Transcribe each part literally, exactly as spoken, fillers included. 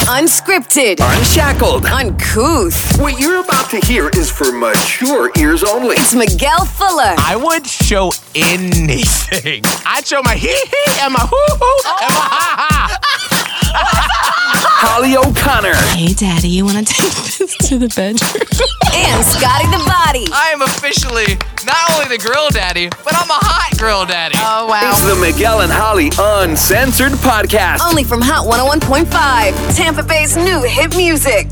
Unscripted. Unshackled. Uncouth. What you're about to hear is for mature ears only. It's Miguel Fuller. I would show anything. I'd show my hee-hee and my hoo-hoo and my ha-ha. Holly O'Connor. Hey, Daddy, you want to take this to the bedroom? And Scotty the Body. I am officially not only the grill daddy, but I'm a hot grill daddy. Oh, wow. It's the Miguel and Holly Uncensored Podcast. Only from Hot one oh one point five. Tampa Bay's new hit music.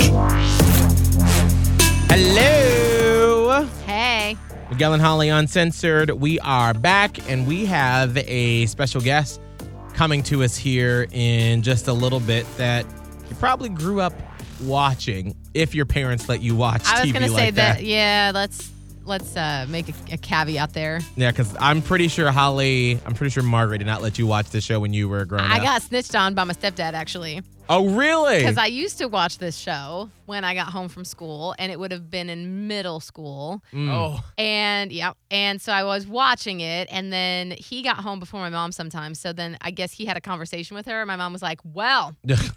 Hello. Hey. Miguel and Holly Uncensored. We are back, and we have a special guest coming to us here in just a little bit that you probably grew up watching, if your parents let you watch I was T V going to like say that. that, yeah, let's let's uh, make a, a caveat there. Yeah, because I'm pretty sure Holly, I'm pretty sure Margaret did not let you watch this show when you were growing I up. got snitched on by my stepdad, actually. Oh, really? Because I used to watch this show when I got home from school, and it would have been in middle school. Mm. Oh, And, yeah, and so I was watching it, and then he got home before my mom sometimes. So then I guess he had a conversation with her, and my mom was like, well,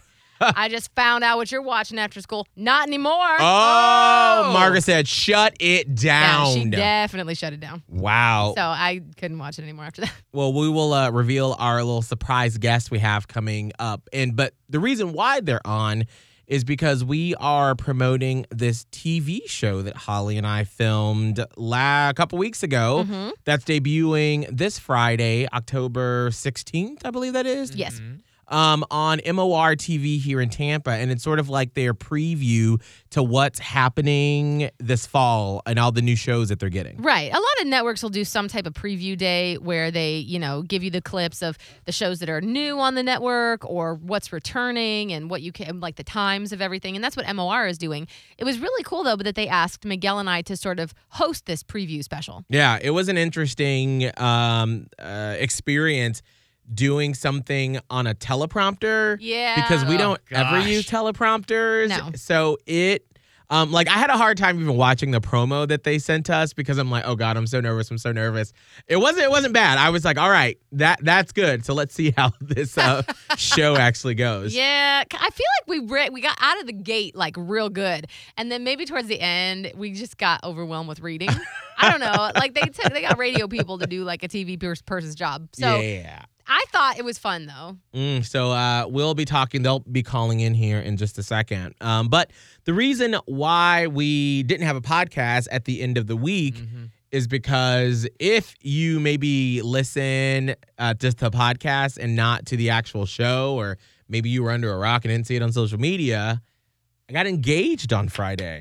I just found out what you're watching after school. Not anymore. Oh, Margaret said, shut it Yeah, down. she definitely shut it down. Wow. So I couldn't watch it anymore after that. Well, we will uh, reveal our little surprise guest we have coming up. And but the reason why they're on is because we are promoting this T V show that Holly and I filmed la- a couple weeks ago. Mhm. That's debuting this Friday, October sixteenth, I believe that is. Yes. Um, on M O R T V here in Tampa, and it's sort of like their preview to what's happening this fall and all the new shows that they're getting. Right. A lot of networks will do some type of preview day where they, you know, give you the clips of the shows that are new on the network or what's returning and what you can, like the times of everything. And that's what M O R is doing. It was really cool, though, that they asked Miguel and I to sort of host this preview special. Yeah, it was an interesting um, uh, experience doing something on a teleprompter. Yeah. Because we Oh, don't ever gosh. use teleprompters. No. So it, um, like, I had a hard time even watching the promo that they sent us because I'm like, oh God, I'm so nervous. I'm so nervous. It wasn't. It wasn't bad. I was like, all right, that that's good. So let's see how this uh, show actually goes. Yeah, I feel like we re- we got out of the gate like real good, and then maybe towards the end we just got overwhelmed with reading. I don't know, like they took they got radio people to do like a T V pers- person's job. So yeah. I thought it was fun though. Mm, so uh, we'll be talking. They'll be calling in here in just a second. Um, but the reason why we didn't have a podcast at the end of the week Mm-hmm. is because if you maybe listen uh, just to the podcast and not to the actual show, or maybe you were under a rock and didn't see it on social media, I got engaged on Friday.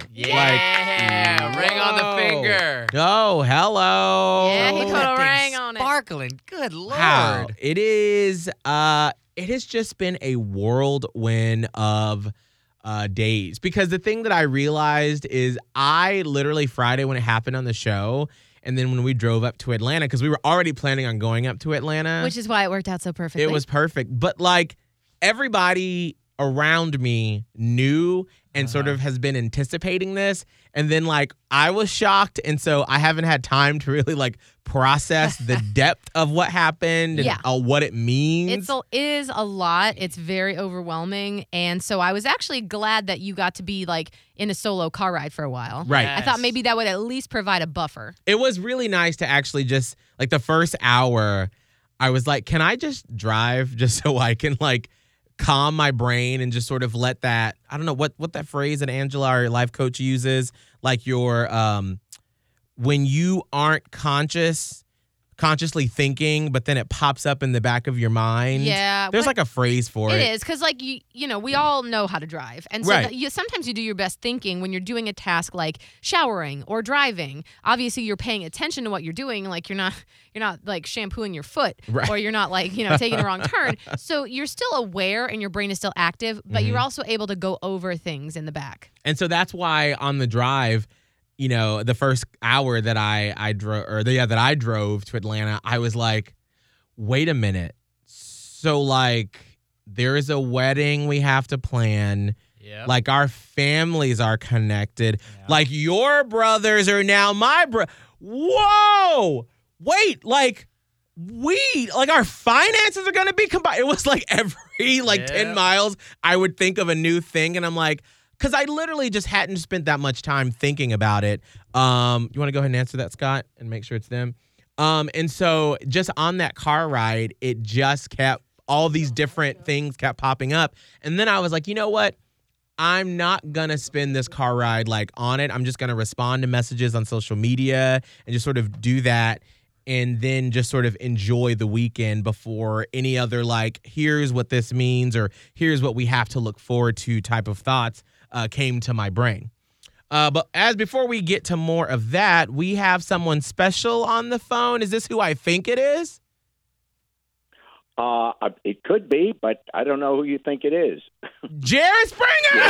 yeah, ring on the whoa. finger. Oh, hello. Yeah, he Look put at a that ring thing on it. Sparkling. Good lord. Wow. It is uh it has just been a whirlwind of uh days, because the thing that I realized is I literally Friday when it happened on the show, and then when we drove up to Atlanta, because we were already planning on going up to Atlanta, Which is why it worked out so perfectly. it was perfect. But like everybody around me knew and sort of has been anticipating this. And then like I was shocked. And so I haven't had time to really like process the depth of what happened and Yeah. uh, what it means. It's a, it is a lot. It's very overwhelming. And so I was actually glad that you got to be like in a solo car ride for a while. right. I thought maybe that would at least provide a buffer. It was really nice to actually just like the first hour, I was like, can I just drive just so I can like calm my brain and just sort of let that, I don't know what what that phrase that Angela, our life coach, uses, like your um when you aren't conscious consciously thinking, but then it pops up in the back of your mind. Yeah, There's what- like a phrase for it. It is because, like, you you know, we all know how to drive. And so Right. that you, sometimes you do your best thinking when you're doing a task like showering or driving. Obviously, you're paying attention to what you're doing. Like, you're not you're not, like, shampooing your foot. Right. Or you're not, like, you know, taking a wrong turn. So you're still aware and your brain is still active, but Mm-hmm. you're also able to go over things in the back. And so that's why on the drive, you know, the first hour that I I drove, or the, yeah, that I drove to Atlanta, I was like, wait a minute. So like, there is a wedding we have to plan. Yep. Like our families are connected. Yeah. Like your brothers are now my bro. Whoa! Wait, like we like our finances are going to be combined. It was like every like Yeah. ten miles, I would think of a new thing. And I'm like, because I literally just hadn't spent that much time thinking about it. Um, you want to go ahead and answer that, Scott, and make sure it's them? Um, and so just on that car ride, it just kept, all these different things kept popping up. And then I was like, you know what? I'm not going to spend this car ride like on it. I'm just going to respond to messages on social media and just sort of do that. And then just sort of enjoy the weekend before any other like, here's what this means or here's what we have to look forward to type of thoughts uh, came to my brain. Uh, but as before we get to more of that, we have someone special on the phone. Is this who I think it is? Uh, it could be, but I don't know who you think it is. Jerry Springer!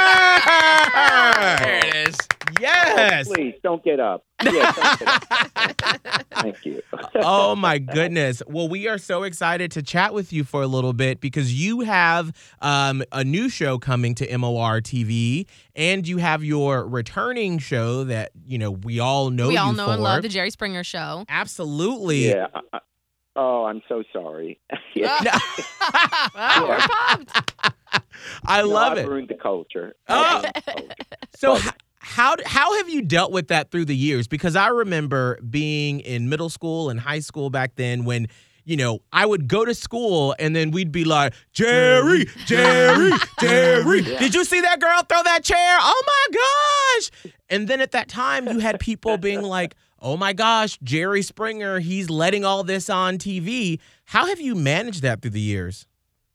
There it is. Yes. Oh, please don't get up. Yeah, don't get up. Thank you. Oh my goodness. Well, we are so excited to chat with you for a little bit because you have um, a new show coming to M O R T V and you have your returning show that, you know, we all know we you all know for. and love the Jerry Springer Show. Absolutely. Yeah. I, oh, I'm so sorry. yeah. Wow, we're pumped. I No, love I've it. ruined the culture. Oh. I've ruined the culture. So h- how how have you dealt with that through the years? Because I remember being in middle school and high school back then when, you know, I would go to school and then we'd be like, Jerry, Jerry, Jerry, did you see that girl throw that chair? Oh my gosh. And then at that time you had people being like, oh my gosh, Jerry Springer, he's letting all this on T V. How have you managed that through the years?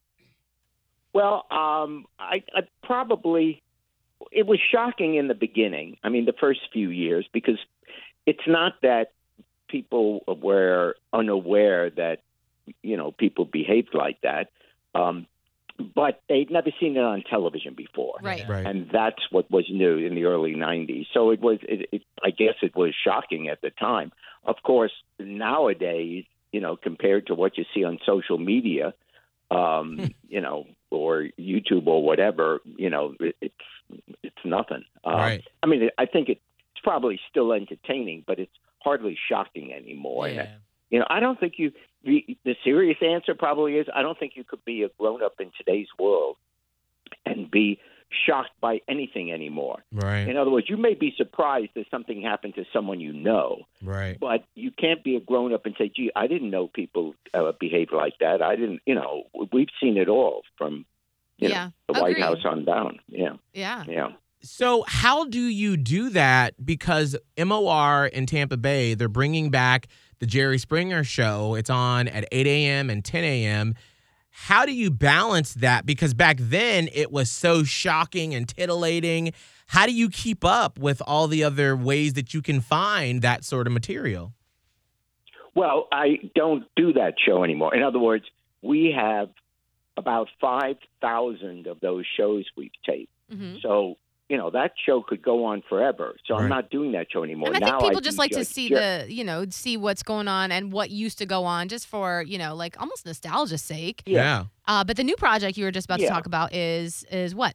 Well, um, I, I probably, it was shocking in the beginning. I mean, the first few years, because it's not that people were unaware that, you know, people behaved like that, um, but they'd never seen it on television before. Right. Right. And that's what was new in the early nineties. So it was, it, it, I guess it was shocking at the time. Of course, nowadays, you know, compared to what you see on social media, um, you know, or YouTube or whatever, you know, it, it's it's nothing. Uh, Right. I mean, I think it's probably still entertaining, but it's hardly shocking anymore. Yeah. You know, I don't think you. The, the serious answer probably is I don't think you could be a grown up in today's world and be shocked by anything anymore. Right. In other words, you may be surprised that something happened to someone you know, Right. but you can't be a grown up and say, "Gee, I didn't know people uh, behave like that. I didn't." You know, we've seen it all from you Yeah, know, the White agreed. House on down. Yeah, Yeah. yeah. So how do you do that? Because M O R in Tampa Bay, they're bringing back the Jerry Springer Show. It's on at eight a.m. and ten a.m. How do you balance that? Because back then it was so shocking and titillating. How do you keep up with all the other ways that you can find that sort of material? Well, I don't do that show anymore. In other words, we have about five thousand of those shows we've taped. Mm-hmm. So, you know, that show could go on forever. So Right. I'm not doing that show anymore. And I now think people I just do like to Judge see Jer- the, you know, see what's going on and what used to go on just for, you know, like almost nostalgia's sake. Yeah. Uh, but the new project you were just about Yeah. to talk about is is what?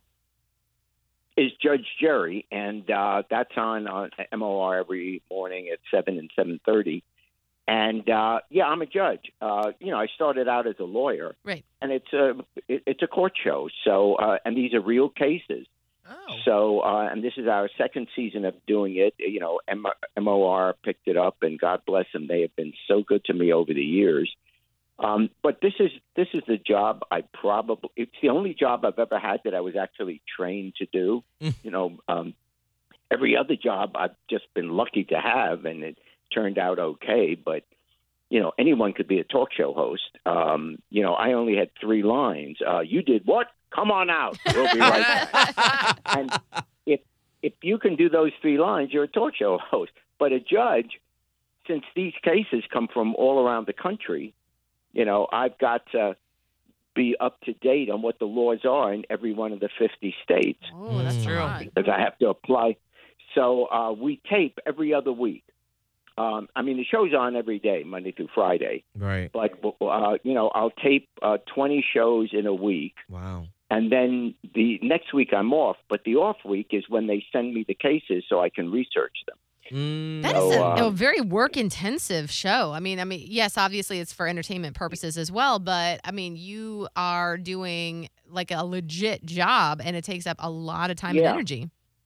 is Judge Jerry, and uh, that's on on M O R every morning at seven and seven thirty. And uh, yeah, I'm a judge. Uh, you know, I started out as a lawyer, Right. and it's a it, it's a court show. So, uh, and these are real cases. Oh. So, uh, and this is our second season of doing it. You know, M- MOR picked it up, and God bless them. They have been so good to me over the years. Um, but this is this is the job I probably it's the only job I've ever had that I was actually trained to do. you know, um, every other job I've just been lucky to have, and it turned out okay. But you know, anyone could be a talk show host. Um, you know, I only had three lines. Uh, you did what? Come on out. We'll be right back. And if if you can do those three lines, you're a talk show host. But a judge, since these cases come from all around the country, you know, I've got to be up to date on what the laws are in every one of the fifty states Oh, that's Mm. true. because I have to apply. So uh, we tape every other week. Um, I mean, the show's on every day, Monday through Friday. Right. But, uh, you know, I'll tape uh, twenty shows in a week. Wow. And then the next week I'm off, but the off week is when they send me the cases so I can research them. Mm. That is So, a, a um, very work intensive show. I mean, I mean, yes, obviously it's for entertainment purposes as well, but I mean, you are doing like a legit job, and it takes up a lot of time Yeah. and energy.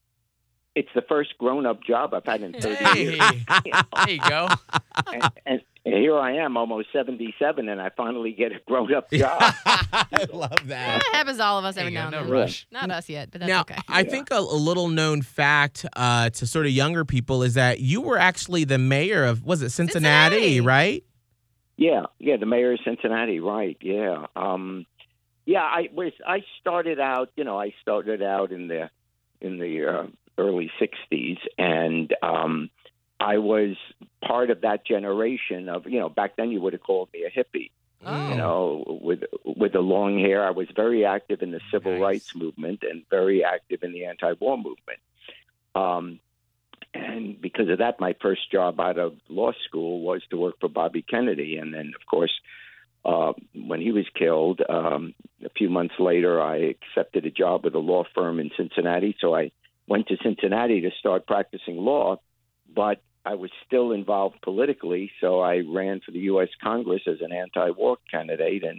It's the first grown-up job I've had in thirty years. Hey, there you go. and, and here I am, almost seventy-seven, and I finally get a grown-up job. I love Eh, that. it happens to all of us There every you now go. and No then. rush. Not us yet, but that's Now, okay. I think a, a little known fact uh, to sort of younger people is that you were actually the mayor of, was it Cincinnati, Cincinnati. right? Yeah, yeah, the mayor of Cincinnati, right? Yeah, um, yeah. I was. I started out. You know, I started out in the in the uh, early sixties, and um, I was part of that generation of. You know, back then you would have called me a hippie. Oh. You know, with with the long hair, I was very active in the civil Nice. rights movement and very active in the anti-war movement. Um, and because of that, my first job out of law school was to work for Bobby Kennedy. And then, of course, uh, when he was killed, um, a few months later, I accepted a job with a law firm in Cincinnati. So I went to Cincinnati to start practicing law, but I was still involved politically. So I ran for the U S Congress as an anti-war candidate, and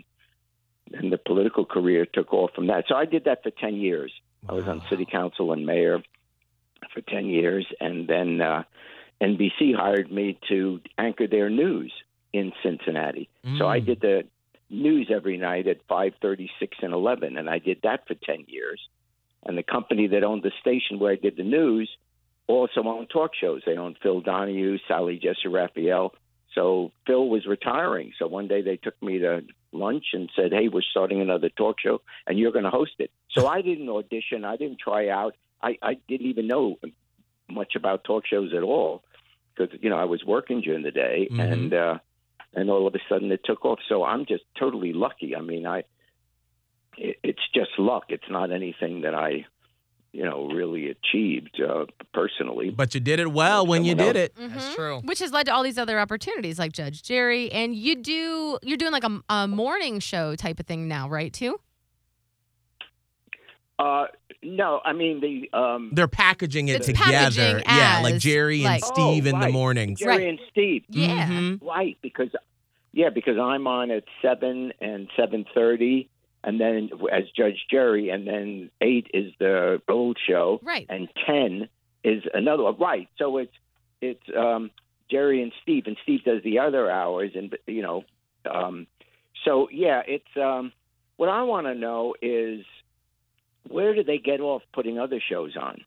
and the political career took off from that. So I did that for ten years. I was on city council and mayor for ten years, and then uh, N B C hired me to anchor their news in Cincinnati. So I Mm. did the news every night at five thirty, six, and eleven, and I did that for ten years. And the company that owned the station where I did the news also owned talk shows. They owned Phil Donahue, Sally Jessy Raphael. So Phil was retiring. So one day they took me to lunch and said, hey, we're starting another talk show, and you're going to host it. So I didn't audition. I didn't try out. I, I didn't even know much about talk shows at all because, you know, I was working during the day, Mhm. and uh, and all of a sudden it took off. So I'm just totally lucky. I mean, I it, it's just luck. It's not anything that I, you know, really achieved uh, personally. But you did it well when you Someone did it. That's Mhm. true. Which has led to all these other opportunities like Judge Jerry. And you do, you're doing like a, a morning show type of thing now, right, too? Uh, no, I mean the um, They're packaging it It's together. packaging yeah, like as, Jerry and like- Steve Oh, in the right. mornings. Jerry Right. and Steve. Yeah. Mhm. Right, because yeah, because I'm on at seven and seven thirty, and then as Judge Jerry, and then eight is the old show, Right. and ten is another one. Right, so it's it's um, Jerry and Steve, and Steve does the other hours, and you know, um, so yeah, it's um, what I want to know is where do they get off putting other shows on?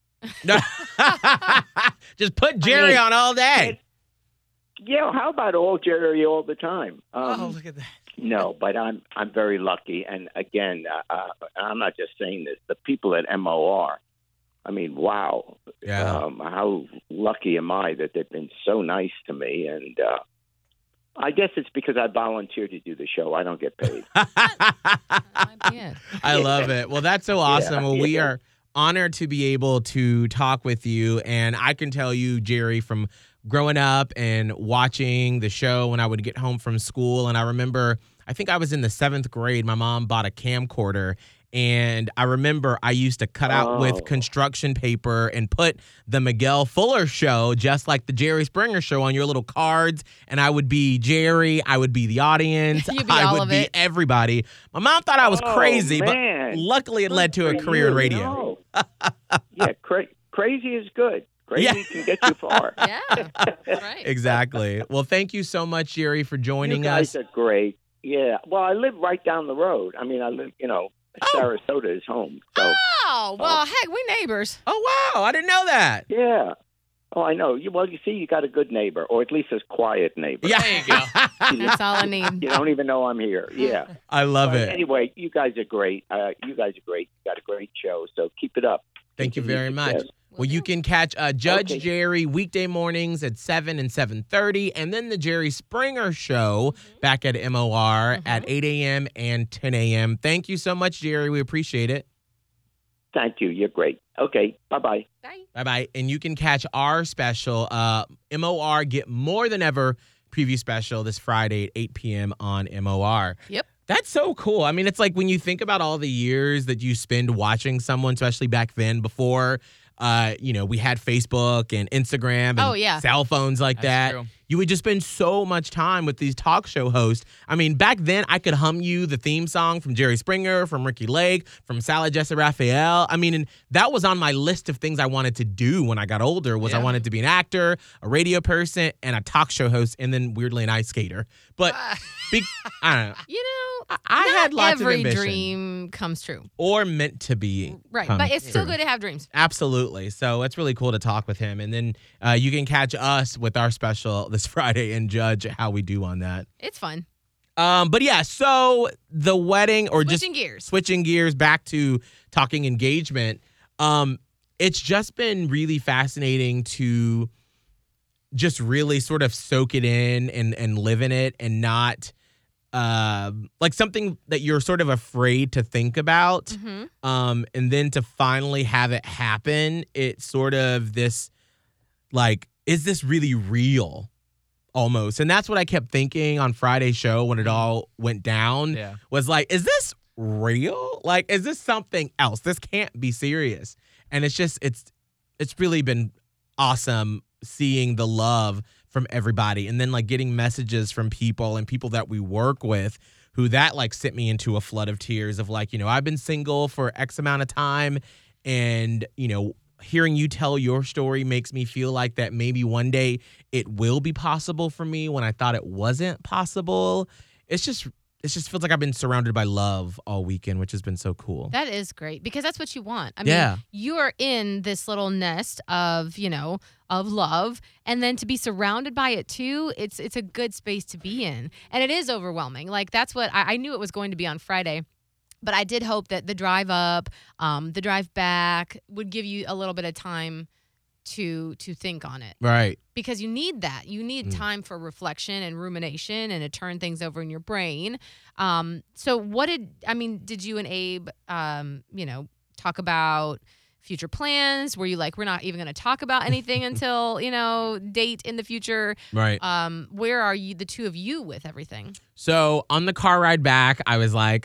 Just put Jerry mean, on all day. Yeah, how about all Jerry all the time? Um, Oh, look at that. No, but I'm I'm very lucky, and again, uh, uh, I'm not just saying this. The people at M O R, I mean, wow, Yeah. um, how lucky am I that they've been so nice to me, and uh, I guess it's because I volunteered to do the show. I don't get paid. Yeah. I love it. Well, that's so awesome. Well, we yeah. are honored to be able to talk with you. And I can tell you, Jerry, from growing up and watching the show when I would get home from school. And I remember, I think I was in the seventh grade. My mom bought a camcorder. And I remember I used to cut out Oh. with construction paper and put the Miguel Fuller show, just like the Jerry Springer show, on your little cards. And I would be Jerry. I would be the audience. You'd be I all would of be it. everybody. My mom thought I was Oh, crazy, man. but luckily it led to a For career in you, radio. no. yeah, cra- crazy is good. Crazy Yeah. can get you far. Yeah. Right. Exactly. Well, thank you so much, Jerry, for joining you guys us. are great. Yeah. Well, I live right down the road. I mean, I live, you know, Sarasota is home. So, Oh, well, heck, we neighbors. Oh, wow. I didn't know that. yeah. Oh, I know. You, well, you see, you got a good neighbor, or at least a quiet neighbor. Yeah. There you go. That's all I need. You don't even know I'm here. Yeah. I love But it. anyway, you guys are great. Uh, you guys are great. You got a great show. So keep it up. Thank you Continue very much. success. Well, you can catch uh, Judge Okay. Jerry weekday mornings at seven and seven thirty, and then the Jerry Springer Show back at M O R at eight a.m. and ten a.m. Thank you so much, Jerry. We appreciate it. Thank you. You're great. Okay. Bye-bye. Bye. Bye-bye. And you can catch our special, uh, M O R Get More Than Ever preview special this Friday at eight p.m. on M O R. Yep. That's so cool. I mean, it's like when you think about all the years that you spend watching someone, especially back then before uh, you know, we had Facebook and Instagram and Oh, yeah. cell phones like That's that. true. You would just spend so much time with these talk show hosts. I mean, back then I could hum you the theme song from Jerry Springer, from Ricky Lake, from Sally Jesse Raphael. I mean, and that was on my list of things I wanted to do when I got older. Was I Yeah. wanted to be an actor, a radio person, and a talk show host, and then weirdly an ice skater. But be, I don't know. You know, I, I not had lots every of ambition, dream comes true. or meant to be. Right. come But it's still true. good to have dreams. Absolutely. So it's really cool to talk with him. And then uh, you can catch us with our special this Friday and judge how we do on that. It's fun. Um, but yeah, so the wedding or Switching just gears. switching gears back to talking engagement. Um, it's just been really fascinating to just really sort of soak it in and, and live in it and not uh, like something that you're sort of afraid to think about. Mm-hmm. Um, and then to finally have it happen, it's sort of this like, is this really real? Almost. And that's what I kept thinking on Friday's show when it all went down. Yeah. Was like, is this real? Like, is this something else? This can't be serious. And it's just, it's, it's really been awesome seeing the love from everybody. And then like getting messages from people and people that we work with who that like sent me into a flood of tears of like, you know, I've been single for X amount of time and, you know, hearing you tell your story makes me feel like that maybe one day it will be possible for me when I thought it wasn't possible. It's just, it just feels like I've been surrounded by love all weekend, which has been so cool. That is great because that's what you want. I mean, Yeah. you are in this little nest of, you know, of love, and then to be surrounded by it too, it's it's a good space to be in. And it is overwhelming. Like that's what I, I knew it was going to be on Friday. But I did hope that the drive up, um, the drive back would give you a little bit of time to to think on it. Right. Because you need that. You need Mm. time for reflection and rumination and to turn things over in your brain. Um, so what did, I mean, did you and Abe, um, you know, talk about future plans? Were you like, we're not even going to talk about anything until, you know, date in the future? Right. Um, where are you, the two of you, with everything? So on the car ride back, I was like,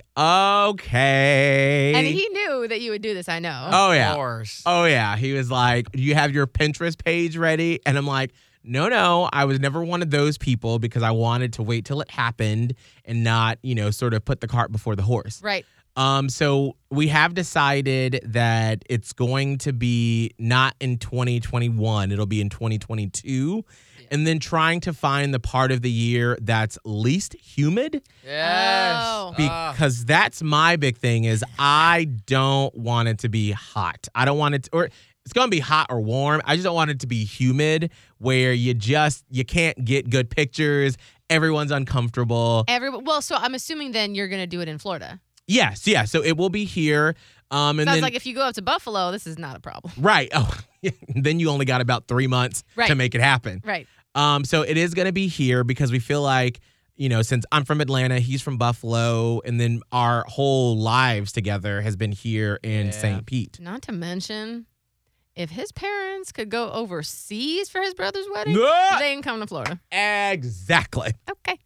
okay. And he knew that you would do this, I know. oh, Of yeah. course. Oh, yeah. He was like, do you have your Pinterest page ready? And I'm like, no, no. I was never one of those people because I wanted to wait till it happened and not, you know, sort of put the cart before the horse. Right. Um, so we have decided that it's going to be not in twenty twenty-one, it'll be in twenty twenty-two. And then trying to find the part of the year that's least humid. Yes. Oh. Ah. Because that's my big thing is I don't want it to be hot. I don't want it to, or it's going to be hot or warm. I just don't want it to be humid where you just, you can't get good pictures. Everyone's uncomfortable. Every, well, so I'm assuming then you're going to do it in Florida. Yes, yeah. So it will be here. Um, and Sounds then, like if you go up to Buffalo, this is not a problem. right. Oh, then you only got about three months Right. to make it happen. Right. Um, so it is going to be here because we feel like, you know, since I'm from Atlanta, he's from Buffalo, and then our whole lives together has been here in Yeah. Saint Pete. Not to mention, if his parents could go overseas for his brother's wedding, Ah! they can come to Florida. Exactly. Okay.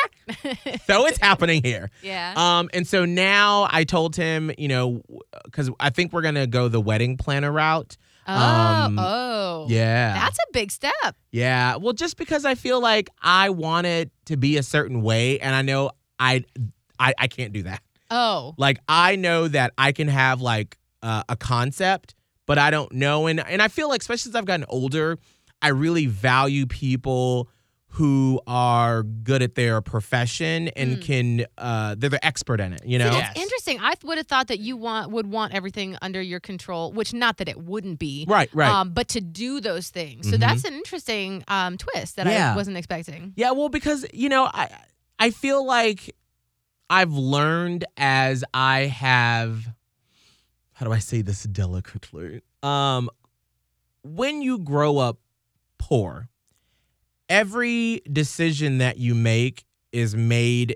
So it's happening here. Yeah. Um, and so now I told him, you know, because I think we're gonna go the wedding planner route. oh, um, oh. Yeah. That's a big step. Yeah. Well, just because I feel like I want it to be a certain way, and I know I, I, I can't do that. Oh. Like I know that I can have like uh, a concept, but I don't know, and and I feel like especially as I've gotten older, I really value people who are good at their profession and Mm. can uh, they're the expert in it. You know. See, that's Yes. interesting. I would have thought that you want would want everything under your control, which not that it wouldn't be. Right. Right. Um, but to do those things. So Mhm. that's an interesting um, twist that Yeah. I wasn't expecting. Yeah, well, because you know, I I feel like I've learned as I have. How do I say this delicately? Um, when you grow up poor, every decision that you make is made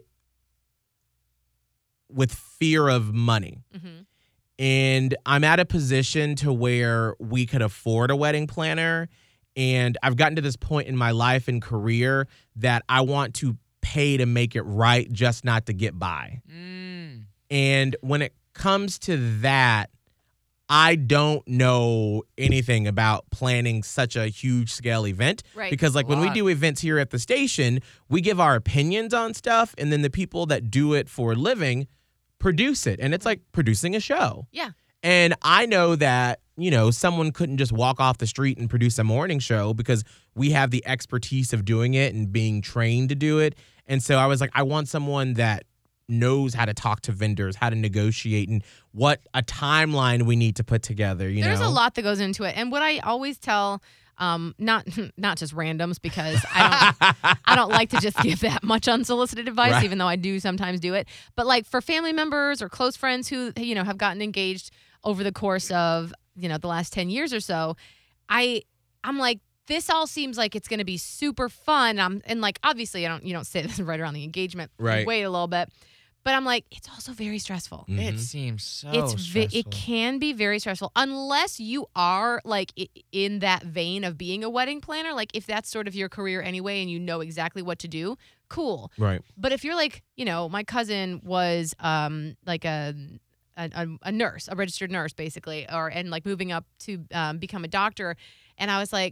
with fear of money. Mm-hmm. And I'm at a position to where we could afford a wedding planner. And I've gotten to this point in my life and career that I want to pay to make it right, just not to get by. Mm. And when it comes to that, I don't know anything about planning such a huge scale event. Right. Because like A when we lot. do events here at the station, we give our opinions on stuff, and then the people that do it for a living produce it. And it's like producing a show. Yeah. And I know that, you know, someone couldn't just walk off the street and produce a morning show because we have the expertise of doing it and being trained to do it. And so I was like, I want someone that knows how to talk to vendors, how to negotiate, and what a timeline we need to put together. You There's know, a lot that goes into it. And what I always tell, um, not not just randoms, because I don't I don't like to just give that much unsolicited advice, Right. even though I do sometimes do it. But like for family members or close friends who, you know, have gotten engaged over the course of, you know, the last ten years or so, I I'm like, this all seems like it's going to be super fun. I'm and like obviously I don't you don't say this right around the engagement. Right. Wait a little bit. But I'm like, it's also very stressful. Mhm. It seems so it's ve- stressful. it can be very stressful unless you are like i- in that vein of being a wedding planner. Like if that's sort of your career anyway and you know exactly what to do, cool. right. But if you're like, you know, my cousin was um like a a, a, a nurse, a registered nurse basically, or and like moving up to um, become a doctor, and I was like,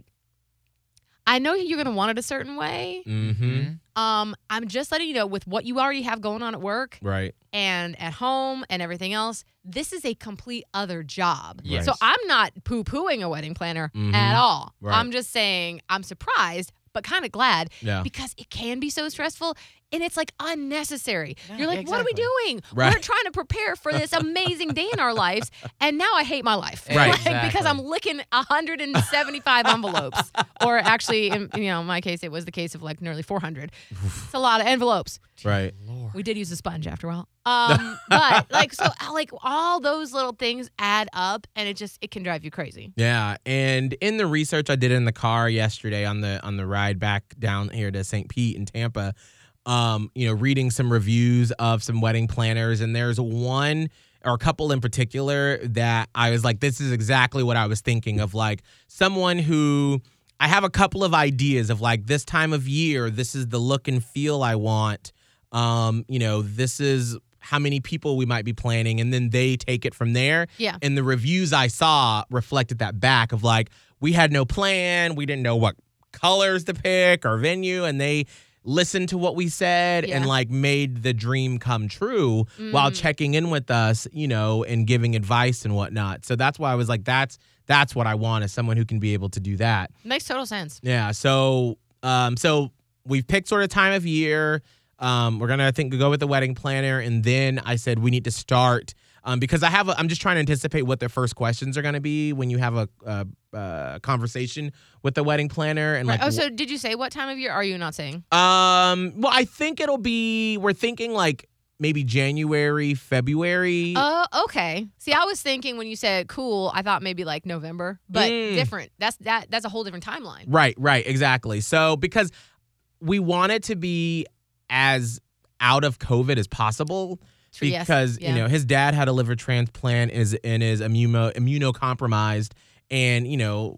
I know you're gonna want it a certain way. Mm-hmm. Um, I'm just letting you know with what you already have going on at work Right. and at home and everything else, this is a complete other job. Yes. So I'm not poo-pooing a wedding planner Mhm. at all. Right. I'm just saying I'm surprised, but kind of glad Yeah. because it can be so stressful and it's like unnecessary. Yeah, You're like, what are we exactly. doing? Right. We're trying to prepare for this amazing day in our lives, and now I hate my life. Right. Like, because Exactly. I'm licking one hundred seventy-five envelopes. Or actually, in, you know, in my case, it was the case of like nearly four hundred. It's a lot of envelopes. Right. Lord. We did use a sponge after a while. Um, but like, so like all those little things add up and it just, it can drive you crazy. Yeah, and in the research I did in the car yesterday on the on the ride back down here to Saint Pete in Tampa, um, you know, reading some reviews of some wedding planners, and there's one or a couple in particular that I was like, this is exactly what I was thinking of, like someone who I have a couple of ideas of like this time of year, this is the look and feel I want. Um, you know, this is how many people we might be planning, and then they take it from there. Yeah. And the reviews I saw reflected that back of like, we had no plan, we didn't know what colors to pick or venue, and they listened to what we said Yeah. and like made the dream come true while Mm. checking in with us, you know, and giving advice and whatnot. So that's why I was like, that's that's what I want, is someone who can be able to do that. Makes total sense. Yeah. So, um, so we've picked sort of time of year. Um, we're gonna I think go with the wedding planner, and then I said we need to start um, because I have a, I'm just trying to anticipate what the first questions are gonna be when you have a, a, a conversation with the wedding planner and Right. like. Oh, so did you say what time of year are you not saying? um. Well, I think it'll be. We're thinking like maybe January, February. Oh, okay. See, I was thinking when you said cool, I thought maybe like November, but Mm. different. That's that. That's a whole different timeline. Right, right, exactly. So because we want it to be as out of COVID as possible, True, yes, because yeah. you know his dad had a liver transplant is and is immuno immunocompromised, and you know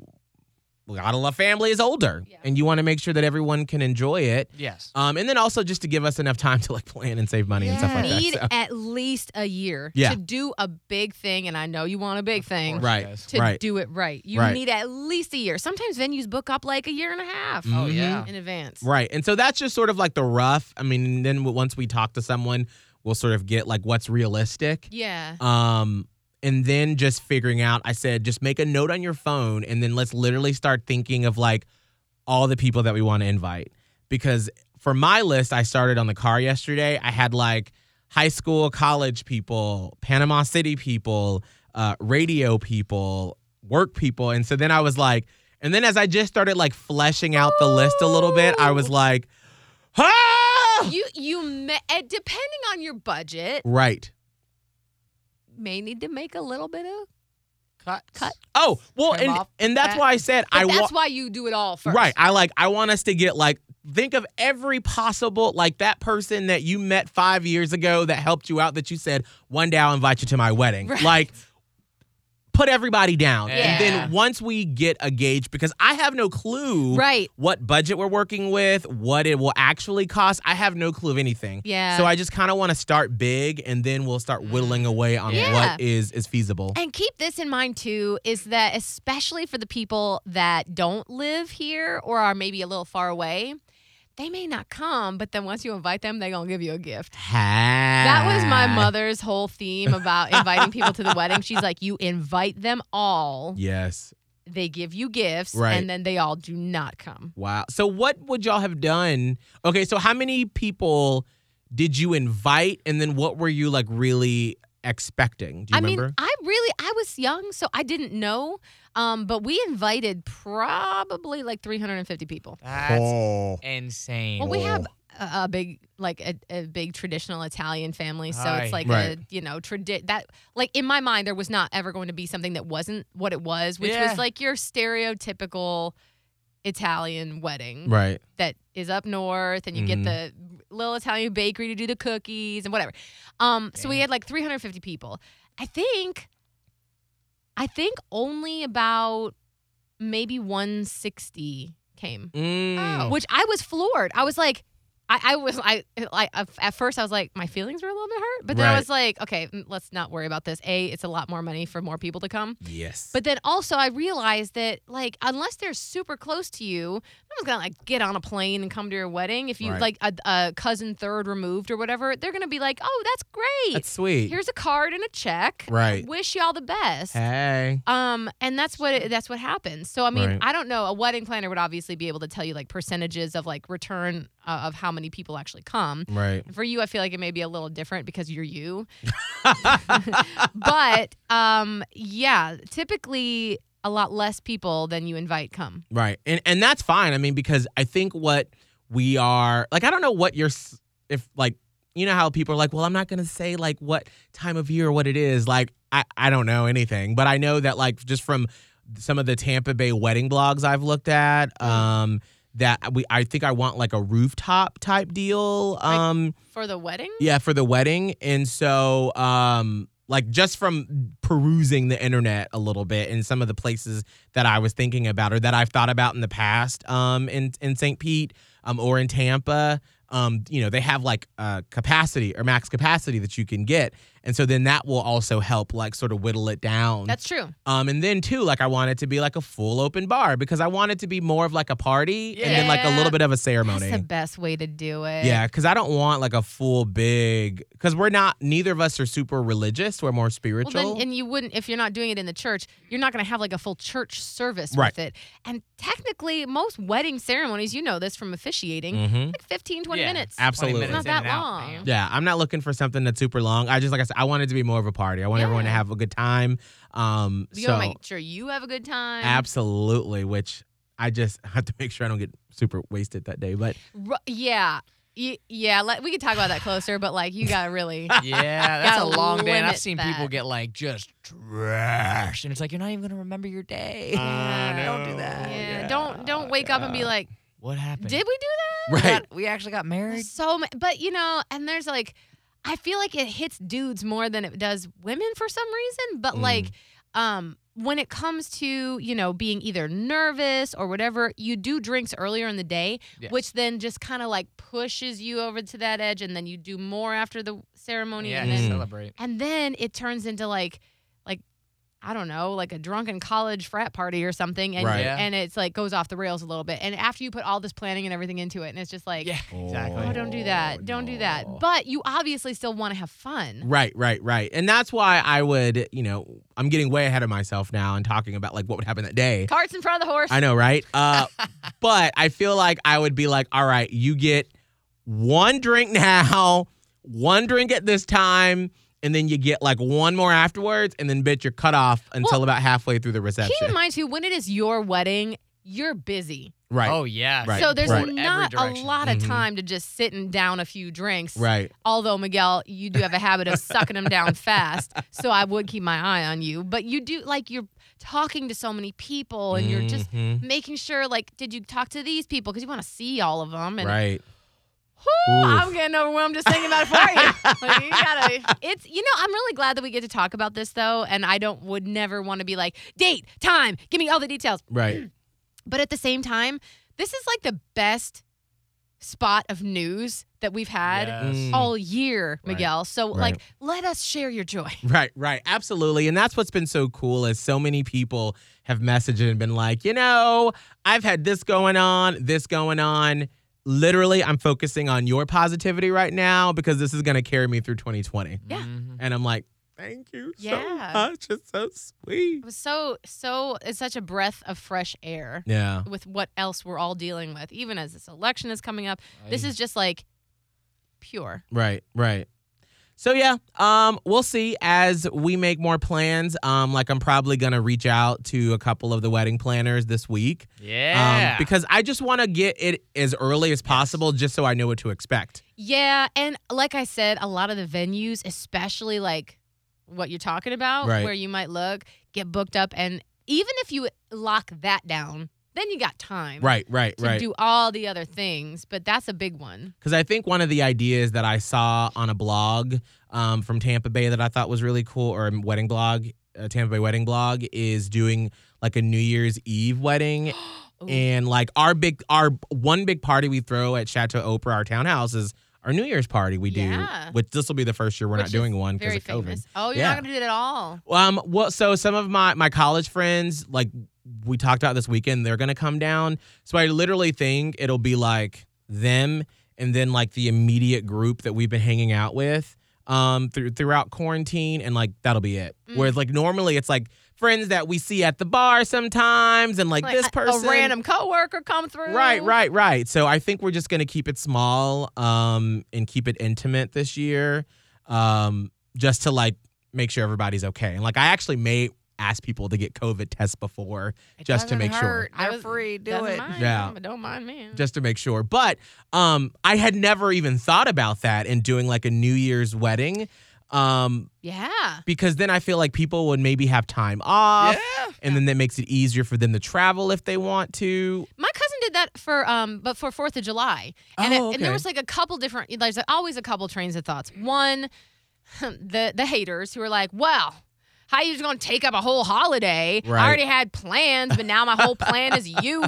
a lot of the family is older, Yeah. and you want to make sure that everyone can enjoy it. Yes. Um, and then also just to give us enough time to like plan and save money and stuff like that. Need So- at least a year Yeah. to do a big thing, and I know you want a big thing. course. Right, Yes. To right. do it right, you Right. need at least a year. Sometimes venues book up like a year and a half Mm-hmm. Oh, yeah. in advance. Right. And so that's just sort of like the rough. I mean, and then w- once we talk to someone, we'll sort of get like what's realistic. Yeah. Um, and then just figuring out, I said, just make a note on your phone and then let's literally start thinking of like all the people that we want to invite. Because for my list, I started on the car yesterday. I had like high school, college people, Panama City people, uh, radio people, work people. And so then I was like, and then as I just started like fleshing out the list a little bit, I was like, ah! You you may, eh, depending on your budget, Right. may need to make a little bit of. Cut. Cut. Oh, well, Trim and, off and that's fat. why I said But I that's want. why you do it all first. Right. I like, I want us to get like, think of every possible, like that person that you met five years ago that helped you out that you said, one day I'll invite you to my wedding. Right. Like, put everybody down. Yeah. And then once we get a gauge, because I have no clue Right. what budget we're working with, what it will actually cost. I have no clue of anything. Yeah. So I just kind of want to start big, and then we'll start whittling away on Yeah. what is is feasible. And keep this in mind too, is that especially for the people that don't live here or are maybe a little far away, they may not come, but then once you invite them, they're going to give you a gift. That was my mother's whole theme about inviting people to the wedding. She's like, you invite them all, Yes. they give you gifts, Right. and then they all do not come. Wow. So what would y'all have done? Okay, so how many people did you invite, and then what were you like really expecting? Do you I remember? mean, I really, I was young, so I didn't know. Um, but we invited probably like three hundred fifty people. That's oh. insane. Well, we have a, a big, like a, a big traditional Italian family, so Aye. it's like Right. a, you know, tradi- that like in my mind there was not ever going to be something that wasn't what it was, which Yeah. was like your stereotypical Italian wedding Right. that is up north, and you Mhm. get the little Italian bakery to do the cookies and whatever. Um, so we had like three hundred fifty people. I think, I think only about maybe one hundred sixty came. Mm. Which I was floored. I was like, I, I was, I like at first I was like, my feelings were a little bit hurt, but then I Right. was like, okay, mm, let's not worry about this. A, it's a lot more money for more people to come. Yes. But then also I realized that like unless they're super close to you, no one's gonna like get on a plane and come to your wedding. If you Right. like a, a cousin third removed or whatever, they're gonna be like, oh, that's great. That's sweet. Here's a card and a check. Right. Wish y'all the best. Hey. Um, and that's what it, that's what happens. So I mean, Right. I don't know. A wedding planner would obviously be able to tell you like percentages of like return uh, of how many people actually come. Right. For you, I feel like it may be a little different because you're you. But um, yeah, typically a lot less people than you invite come. Right. And and that's fine. I mean, because I think what we are like, I don't know what you're s- if like you know how people are like, well, I'm not gonna say like what time of year or what it is. Like I, I don't know anything, but I know that like just from some of the Tampa Bay wedding blogs I've looked at, um, that we I think I want like a rooftop type deal. Um For the wedding? Yeah, for the wedding. And so, um, like, just from perusing the internet a little bit and some of the places that I was thinking about or that I've thought about in the past um, in, in Saint Pete um, or in Tampa, um, you know, they have like uh, capacity or max capacity that you can get. And so then that will also help like sort of whittle it down. That's true. Um, and then too, like I want it to be like a full open bar because I want it to be more of like a party and then like a Yeah. little bit of a ceremony. That's the best way to do it. Yeah, because I don't want like a full big, because we're not, neither of us are super religious. We're more Well, spiritual. then, and you wouldn't, if you're not doing it in the church, you're not going to have like a full church service Right. with it. And technically, most wedding ceremonies, you know this from officiating, Mhm. like fifteen, twenty Yeah. minutes. Absolutely. twenty It's minutes not in that and out, long. bam. Yeah, I'm not looking for something that's super long. I just, like I said, I want it to be more of a party. I want everyone to Yeah. have a good time. Um, You so want to make sure you have a good time. absolutely, which I just have to make sure I don't get super wasted that day. But Ru- yeah. Y- Yeah, like, we could talk about that closer, but like you got to really. Yeah, that's a Gotta long day. And I've limit seen that. people get like just trashed, and it's like you're not even gonna remember your day. Yeah. Don't do that. Yeah, don't don't wake up and be like, What happened? did we do that? we, right, got- we actually got married. So, ma- but you know, and there's like, I feel like it hits dudes more than it does women for some reason. But Mm. like, um, when it comes to you know being either nervous or whatever, you do drinks earlier in the day, Yes. which then just kind of like pushes you over to that edge, and then you do more after the ceremony, Yeah, and to then celebrate. and then it turns into like like I don't know, like a drunken college frat party or something, and Right. Yeah. and it's like goes off the rails a little bit. And after you put all this planning and everything into it, and it's just like, Yeah, exactly. oh, don't do that, don't do that. But you obviously still want to have fun. right, right, right. And that's why I would, you know, I'm getting way ahead of myself now and talking about like what would happen that day. Carts in front of the horse. I know, right? Uh, but I feel like I would be like, all right, you get one drink now, one drink at this time, and then you get like one more afterwards, and then bitch, you're cut off until Well, about halfway through the reception. Keep in mind too, when it is your wedding, you're busy. Right. Oh yeah. Right. So there's Right. Every not a direction. lot of Mhm. time to just sit and down a few drinks. Right. Although, Miguel, you do have a habit of sucking them down fast. So I would keep my eye on you. But you do, like, you're talking to so many people and you're just Mhm. making sure, like, did you talk to these people? Because you want to see all of them. And Right. Whew, I'm getting overwhelmed just thinking about it for you. Like, you gotta, it's you know I'm really glad that we get to talk about this though, and I don't would never want to be like date, time, give me all the details. Right. But at the same time, this is like the best spot of news that we've had Yes. all year, Miguel. So Right. like, let us share your joy. Right, right. Absolutely. And that's what's been so cool is so many people have messaged and been like, you know, I've had this going on, this going on. Literally, I'm focusing on your positivity right now because this is going to carry me through twenty twenty. Yeah. Mhm. And I'm like, thank you Yeah. so much. It's so sweet. It was so so it's such a breath of fresh air Yeah. with what else we're all dealing with, even as this election is coming up. This is just like pure. Right, right. So yeah, um, we'll see as we make more plans. Um, like I'm probably gonna reach out to a couple of the wedding planners this week. Yeah. Um, because I just want to get it as early as possible, just so I know what to expect. Yeah, and like I said, a lot of the venues, especially like what you're talking about, Right. where you might look, get booked up, and even if you lock that down, then you got time Right, right, to right. do all the other things. But that's a big one. Because I think one of the ideas that I saw on a blog um, from Tampa Bay that I thought was really cool, or a wedding blog, a Tampa Bay wedding blog, is doing like a New Year's Eve wedding. Ooh. And like our big, our one big party we throw at Chateau Oprah, our townhouse, is our New Year's party we do. Yeah. Which this will be the first year we're Which not doing is one because very of COVID. famous. Oh, you're Yeah. not gonna do that at all. Um, well, so some of my my college friends, like we talked about this weekend, they're gonna come down. So I literally think it'll be like them and then like the immediate group that we've been hanging out with um through throughout quarantine, and like that'll be it. Mm. Whereas like normally it's like friends that we see at the bar sometimes, and like, Like this a- person, a random coworker come through. Right, right, right. So I think we're just gonna keep it small, um, and keep it intimate this year, um, just to like make sure everybody's okay. And like I actually may ask people to get COVID tests before, It just to doesn't make sure, hurt. They're Doesn't- free. Do doesn't it. Mind, Yeah. but don't mind me. just to make sure. But um, I had never even thought about that in doing like a New Year's wedding, um, yeah. because then I feel like people would maybe have time off, Yeah. and then that makes it easier for them to travel if they want to. My cousin did that for um, but for Fourth of July, and, it- Oh, and there okay. was like a couple different. There's always a couple trains of thoughts. One, the the haters who are like, well. How you just gonna take up a whole holiday? Right. I already had plans, but now my whole plan is you.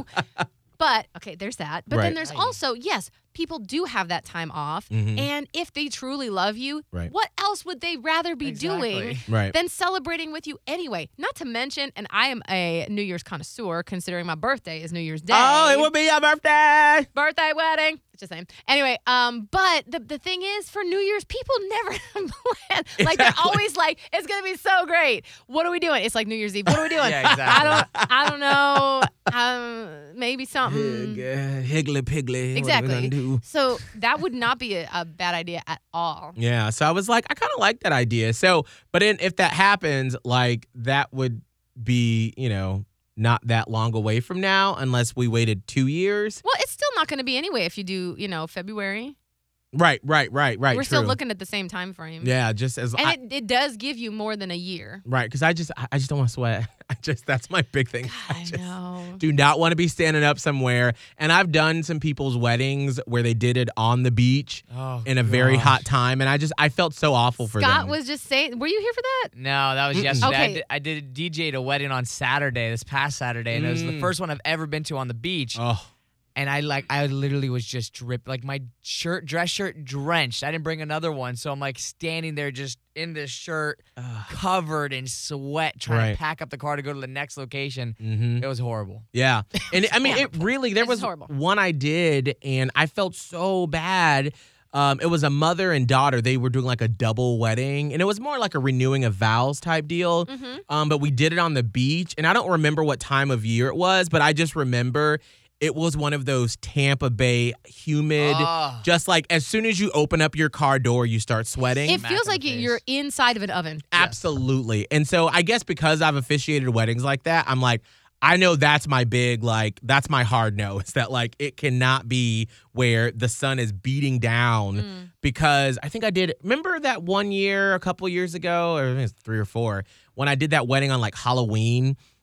But okay, there's that. But Right. then there's also, yes, people do have that time off. Mhm. And if they truly love you, Right. what else would they rather be doing Exactly. Right. than celebrating with you anyway? Not to mention, and I am a New Year's connoisseur, considering my birthday is New Year's Day. Oh, it will be your birthday. birthday wedding. It's just saying. Anyway, um, but the the thing is, for New Year's, people never plan. Like they're Exactly. always like, it's gonna be so great. What are we doing? It's like New Year's Eve. What are we doing? Yeah, exactly. I don't. I don't know. Um, maybe something. Hig- uh, Higgly piggly. Exactly. What are we gonna do? So that would not be a, a bad idea at all. Yeah, so I was like, I kind of like that idea. So, but then if that happens, like that would be, you know, not that long away from now, unless we waited two years. Well, it's still not going to be anyway if you do, you know, February. Right, right, right, right. We're true. still looking at the same time frame. Yeah, just as And I, it, it does give you more than a year. right, because I just, I I just don't want to sweat. I just, that's my big thing. I just know. do not want to be standing up somewhere. And I've done some people's weddings where they did it on the beach Oh, in a very gosh. hot time, and I just, I felt so awful for Scott them. was just saying, were you here for that? No, that was Mm-mm. yesterday. I Okay. did, I did D J'd a wedding on Saturday, this past Saturday, and it was the Mm. first one I've ever been to on the beach. Oh, And I like, I literally was just dripped, like my shirt, dress shirt, drenched. I didn't bring another one, so I'm like standing there just in this shirt, Ugh. covered in sweat, trying Right. to pack up the car to go to the next location. mm-hmm. It was horrible. Yeah. And I mean, it really, there It's was horrible. one I did, and I felt so bad. Um, it was a mother and daughter. They were doing like a double wedding, and it was more like a renewing of vows type deal. Mm-hmm. Um, but we did it on the beach, and I don't remember what time of year it was, but I just remember it was one of those Tampa Bay humid, Oh. just like as soon as you open up your car door, you start sweating. It Smack feels in like the face. you're inside of an oven. Absolutely. And so I guess because I've officiated weddings like that, I'm like, I know that's my big, like, that's my hard no. It's that, like, it cannot be where the sun is beating down Mm. because I think I did, remember that one year, a couple years ago, or I think it's three or four, when I did that wedding on, like, Halloween,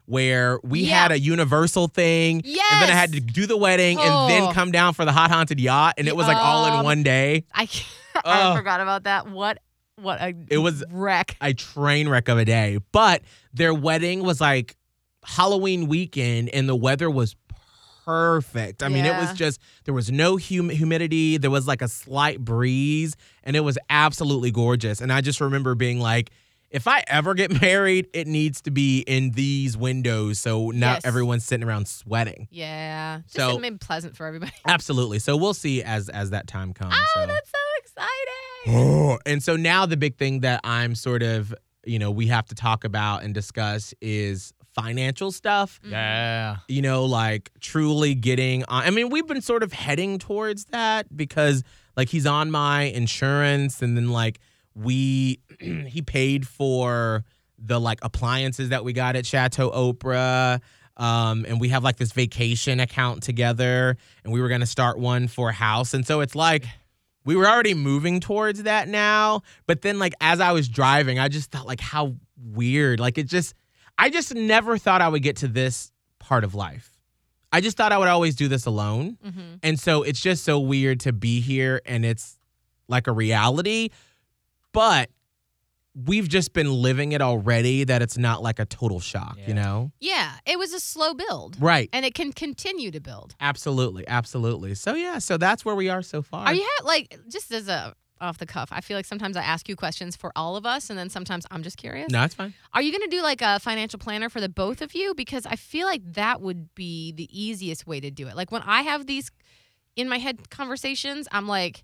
where we Yeah. had a Universal thing. And then I had to Yes. do the wedding and Oh. then come down for the Hot Haunted Yacht. And it was like all in Um, one day. I, I Oh. forgot about that. What what a It was- wreck. A train wreck of a day. But their wedding was like Halloween weekend and the weather was perfect. I mean, it was Yeah. just, there was no hum- humidity. There was like a slight breeze and it was absolutely gorgeous. And I just remember being like, if I ever get married, it needs to be in these windows so not Yes. everyone's sitting around sweating. Yeah. Just So- so, made pleasant for everybody. Absolutely. So we'll see as as that time comes. Oh, so. that's so exciting. Oh, and so now the big thing that I'm sort of, you know, we have to talk about and discuss is financial stuff. Yeah. You know, like truly getting on. I mean, we've been sort of heading towards that because like he's on my insurance and then like we, he paid for the like appliances that we got at Chateau Oprah. Um, and we have like this vacation account together and we were going to start one for a house. And so it's like, we were already moving towards that now. But then like, as I was driving, I just thought like how weird, like it just, I just never thought I would get to this part of life. I just thought I would always do this alone. Mm-hmm. And so it's just so weird to be here and it's like a reality. But we've just been living it already that it's not like a total shock, Yeah. you know? Yeah, it was a slow build. Right. And it can continue to build. Absolutely. Absolutely. So yeah, so that's where we are so far. Are you ha- like just as a off the cuff? I feel like sometimes I ask you questions for all of us, and then sometimes I'm just curious. No, it's fine. Are you going to do like a financial planner for the both of you? Because I feel like that would be the easiest way to do it. Like when I have these in my head conversations, I'm like,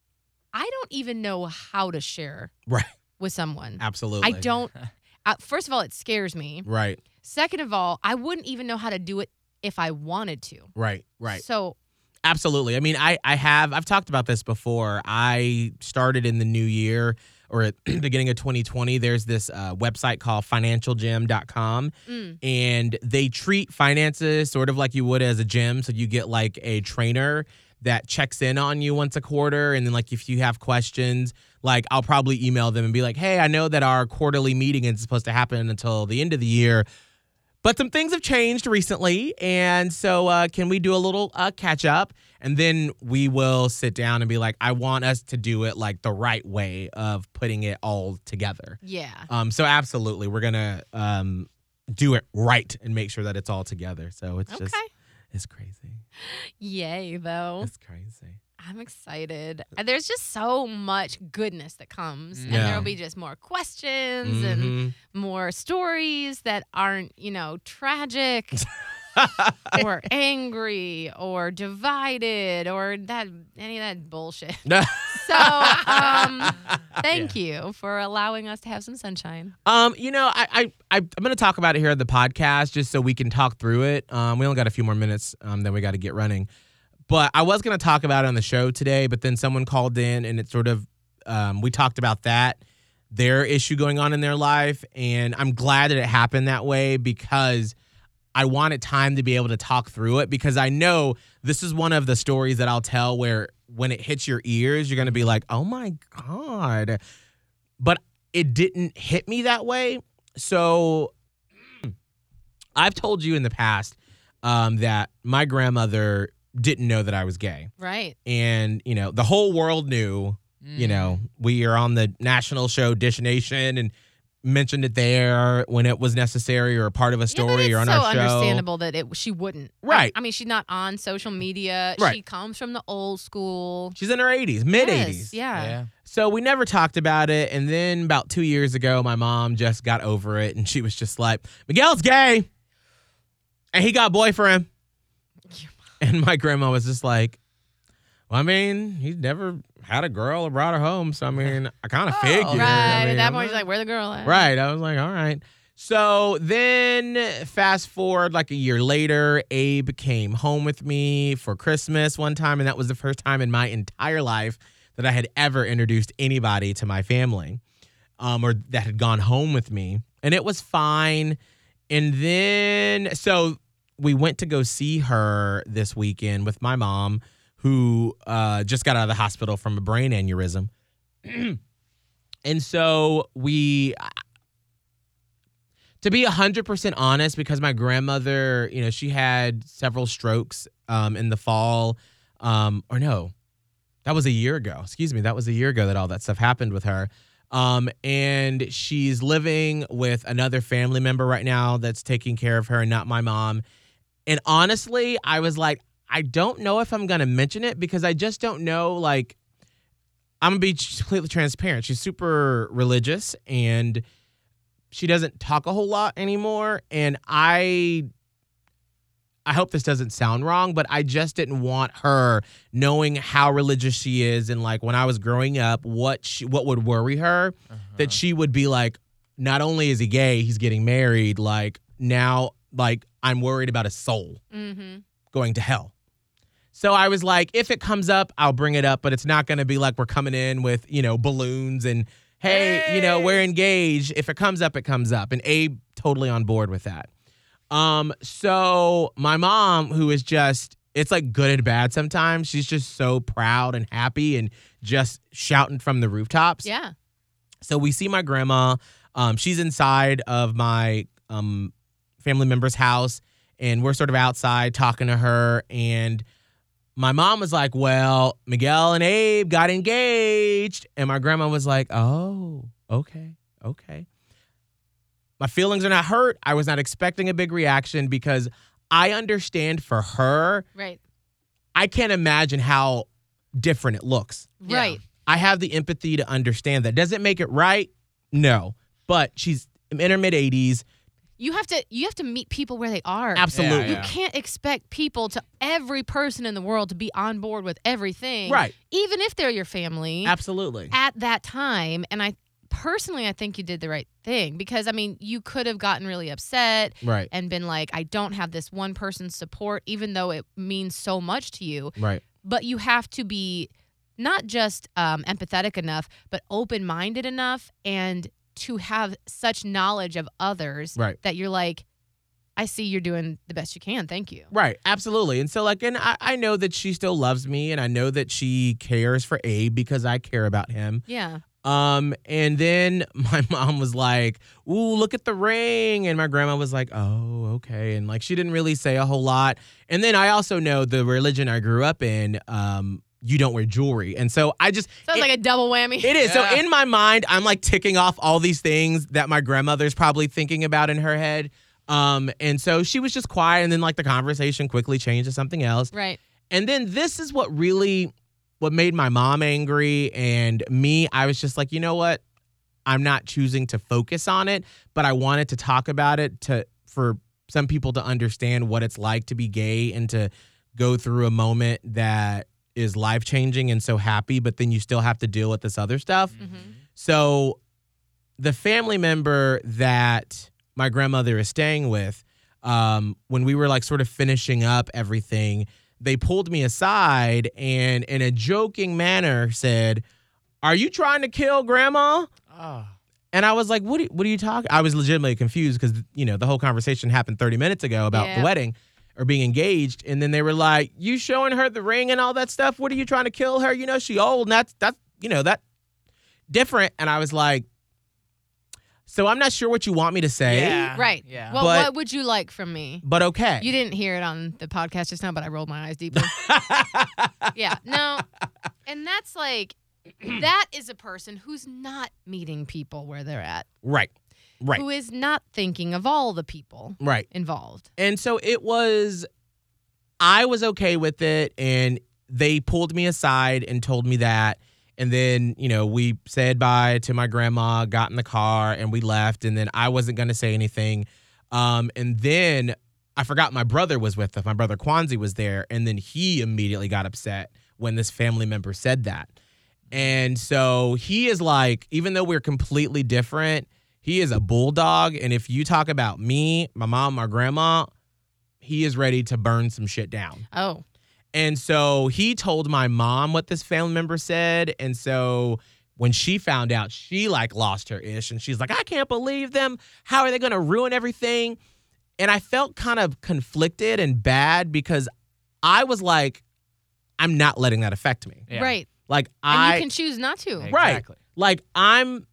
I don't even know how to share Right. with someone. Absolutely. I don't. Uh, first of all, it scares me. Right. Second of all, I wouldn't even know how to do it if I wanted to. Right. Right. So Absolutely. I mean, I, I have, I've talked about this before. I started in the new year or at the beginning of twenty twenty. There's this uh, website called financial gym dot com mm, and they treat finances sort of like you would as a gym. So you get like a trainer that checks in on you once a quarter. And then like if you have questions, like I'll probably email them and be like, hey, I know that our quarterly meeting is supposed to happen until the end of the year. But some things have changed recently, and so uh, can we do a little uh, catch up? And then we will sit down and be like, I want us to do it like the right way of putting it all together. yeah. Um, so absolutely, we're gonna um, do it right and make sure that it's all together. So it's Okay. just, it's crazy. Yay, though. It's crazy. I'm excited. And there's just so much goodness that comes. And Yeah. there'll be just more questions and Mhm. more stories that aren't, you know, tragic or angry or divided or that any of that bullshit. So, um, thank you for allowing us to have some sunshine. Um, you know, I, I, I I'm gonna talk about it here at the podcast just so we can talk through it. Um, we only got a few more minutes. Um, then we got to get running. But I was gonna talk about it on the show today, but then someone called in and it sort of, um, we talked about that, their issue going on in their life, and I'm glad that it happened that way because I wanted time to be able to talk through it because I know this is one of the stories that I'll tell where when it hits your ears, you're going to be like, oh my God. But it didn't hit me that way. So I've told you in the past um, that my grandmother didn't know that I was gay. Right. And, you know, the whole world knew, you know, we are on the national show Dish Nation and mentioned it there when it was necessary or a part of a Yeah, story but it's or on so our show. understandable that it she wouldn't. Right. I, I mean, she's not on social media. Right. She comes from the old school. She's in her eighties, mid eighties. Yes, yeah. Yeah. So we never talked about it. And then about two years ago, my mom just got over it and she was just like, Miguel's gay. And he got a boyfriend. And my grandma was just like, well, I mean, he's never had a girl or brought her home. So, I mean, I kind of figured. Right. I mean, At that I'm point, not- she's like, where the girl at? Right. I was like, all right. So then fast forward like a year later, Abe came home with me for Christmas one time. And that was the first time in my entire life that I had ever introduced anybody to my family um, or that had gone home with me. And it was fine. And then, so we went to go see her this weekend with my mom, who uh, just got out of the hospital from a brain aneurysm. And so we, To be one hundred percent honest, because my grandmother, you know, she had several strokes um, in the fall. Um, or no, that was a year ago. Excuse me. That was a year ago that all that stuff happened with her. Um, and she's living with another family member right now that's taking care of her and not my mom. And honestly, I was like, I don't know if I'm going to mention it because I just don't know. Like, I'm going to be completely transparent. She's super religious and she doesn't talk a whole lot anymore. And I, I hope this doesn't sound wrong, but I just didn't want her knowing how religious she is. And like when I was growing up, what she, what would worry her, uh-huh. that she would be like, not only is he gay, he's getting married. Like now, like I'm worried about his soul mm-hmm. going to hell. So I was like, if it comes up, I'll bring it up, but it's not going to be like we're coming in with, you know, balloons and, hey, hey, you know, we're engaged. If it comes up, it comes up. And Abe totally on board with that. Um, so my mom, who is just, it's like good and bad sometimes. She's just so proud and happy and just shouting from the rooftops. Yeah. So we see my grandma. Um, she's inside of my um family member's house and we're sort of outside talking to her. And my mom was like, well, Miguel and Abe got engaged. And my grandma was like, oh, okay, okay. My feelings are not hurt. I was not expecting a big reaction because I understand for her. Right. I can't imagine how different it looks. Right. I have the empathy to understand that. Does it make it right? No. But she's in her mid-eighties. You have to you have to meet people where they are. Absolutely. Yeah, You yeah. can't expect people to, every person in the world to be on board with everything. Right. Even if they're your family. Absolutely. At that time. And I personally, I think you did the right thing because, I mean, you could have gotten really upset Right. and been like, I don't have this one person's support, even though it means so much to you. Right. But you have to be not just um, empathetic enough, but open-minded enough and to have such knowledge of others Right. that you're like, I see you're doing the best you can. Thank you. Right. Absolutely. And so, like, and I, I know that she still loves me and I know that she cares for Abe because I care about him. Yeah. Um, and then my mom was like, ooh, look at the ring. And my grandma was like, oh, okay. And like, she didn't really say a whole lot. And then I also know the religion I grew up in, um, you don't wear jewelry. And so I just... Sounds it, like a double whammy. It is. Yeah. So in my mind, I'm like ticking off all these things that my grandmother's probably thinking about in her head. Um, and so she was just quiet. And then like the conversation quickly changed to something else. Right. And then this is what really... what made my mom angry and me, I was just like, you know what? I'm not choosing to focus on it, but I wanted to talk about it to for some people to understand what it's like to be gay and to go through a moment that is life-changing and so happy, but then you still have to deal with this other stuff. Mm-hmm. So the family member that my grandmother is staying with, um, when we were like sort of finishing up everything, they pulled me aside and in a joking manner said, are you trying to kill grandma? Oh. And I was like, what are, what are you talking? I was legitimately confused because, you know, the whole conversation happened thirty minutes ago about Yeah. the wedding or being engaged. And then they were like, you showing her the ring and all that stuff? What are you trying to kill her? You know, she old and that's, that's, you know, that different. And I was like, so I'm not sure what you want me to say, Yeah. Right. Yeah. Well, But- what would you like from me? but okay. You didn't hear it on the podcast just now, but I rolled my eyes deeply. Yeah. No. And that's like, that is a person who's not meeting people where they're at, Right. Right. who is not thinking of all the people Right. involved. And so it was, I was okay with it. And they pulled me aside and told me that. And then, you know, we said bye to my grandma, got in the car, and we left. And then I wasn't going to say anything. Um, and then I forgot my brother was with us. My brother Kwanzi was there. And then he immediately got upset when this family member said that. And so he is like, even though we're completely different, he is a bulldog. And if you talk about me, my mom, my grandma, he is ready to burn some shit down. Oh. And so he told my mom what this family member said. And so when she found out, she like lost her ish. And she's like, I can't believe them. How are they going to ruin everything? And I felt kind of conflicted and bad because I was like, I'm not letting that affect me. Yeah. Right. Like And I you can choose not to. Hey. right. Exactly. Like I'm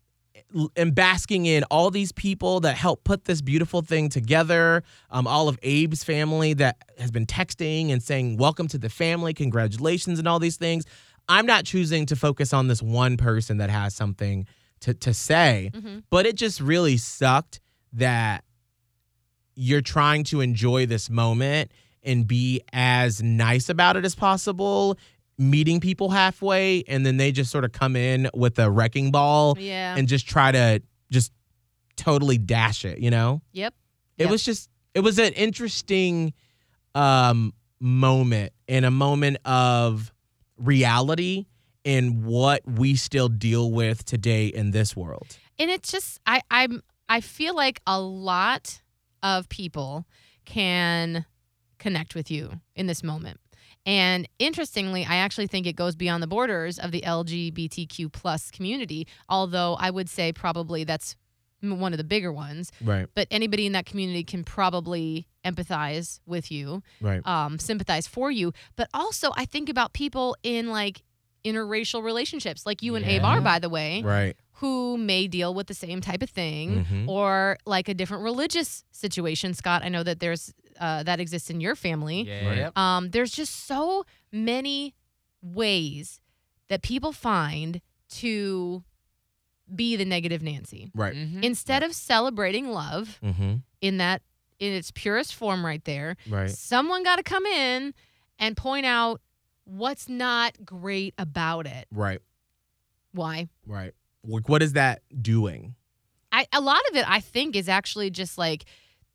am basking in all these people that helped put this beautiful thing together. Um, all of Abe's family that has been texting and saying, welcome to the family, congratulations, and all these things. I'm not choosing to focus on this one person that has something to, to say, Mm-hmm. but it just really sucked that you're trying to enjoy this moment and be as nice about it as possible, meeting people halfway, and then they just sort of come in with a wrecking ball Yeah. and just try to just totally dash it, you know? Yep. It Yep. was just, it was an interesting um, moment and a moment of reality in what we still deal with today in this world. And it's just I I'm I feel like a lot of people can connect with you in this moment. And interestingly, I actually think it goes beyond the borders of the L G B T Q plus community, although I would say probably that's m- one of the bigger ones. Right, But anybody in that community can probably empathize with you, right. um, sympathize for you. But also, I think about people in like interracial relationships, like you and Abe are, Yeah. by the way, Right. who may deal with the same type of thing, Mhm. or like a different religious situation. Scott, I know that there's uh, that exists in your family. Yeah. Right. Yep. Um, there's just so many ways that people find to be the negative Nancy. Right. Mhm. Instead of celebrating love Mm-hmm. in that in its purest form right there, Right. someone got to come in and point out what's not great about it. Right. Why? Right. Like, what is that doing? I a lot of it I think is actually just like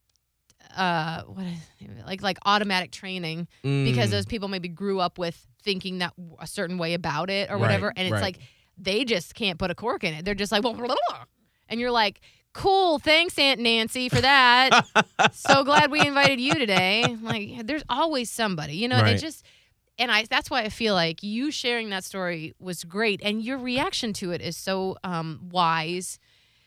uh what is like like automatic training because Mm. those people maybe grew up with thinking that a certain way about it or Right, whatever, and it's right. like they just can't put a cork in it. They're just like, well, blah, blah, blah. And you're like, cool, thanks, Aunt Nancy, for that. So glad we invited you today. Like, there's always somebody, you know. And Right. it just, and I that's why I feel like you sharing that story was great, and your reaction to it is so um, wise,